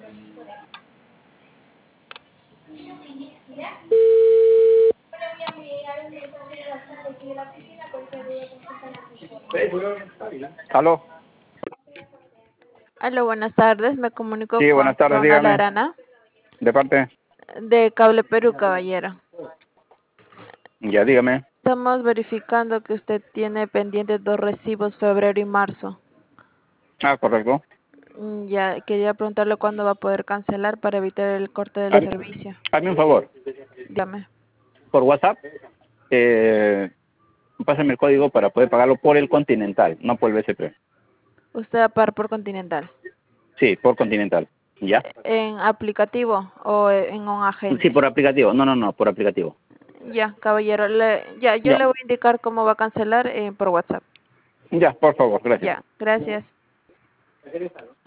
¿Aló? Aló, buenas tardes. Me comunico Sí, con buenas tardes, Ronald dígame. Arana ¿De parte? de Cable Perú, caballero. Ya, dígame. Estamos verificando que usted tiene pendientes 2 recibos, febrero y marzo. Ah, correcto. Ya quería preguntarle cuándo va a poder cancelar para evitar el corte del Haz- servicio. Hazme un favor. Dígame. Por WhatsApp, pásame el código para poder pagarlo por el Continental, no por el BCP. ¿Usted va a pagar por Continental? Sí, por Continental. ¿Ya? ¿En aplicativo o en un Sí, agente? por aplicativo. No, por aplicativo. Ya, caballero. Yo Ya. le voy a indicar cómo va a cancelar por WhatsApp. Ya, por favor, gracias. Ya, gracias.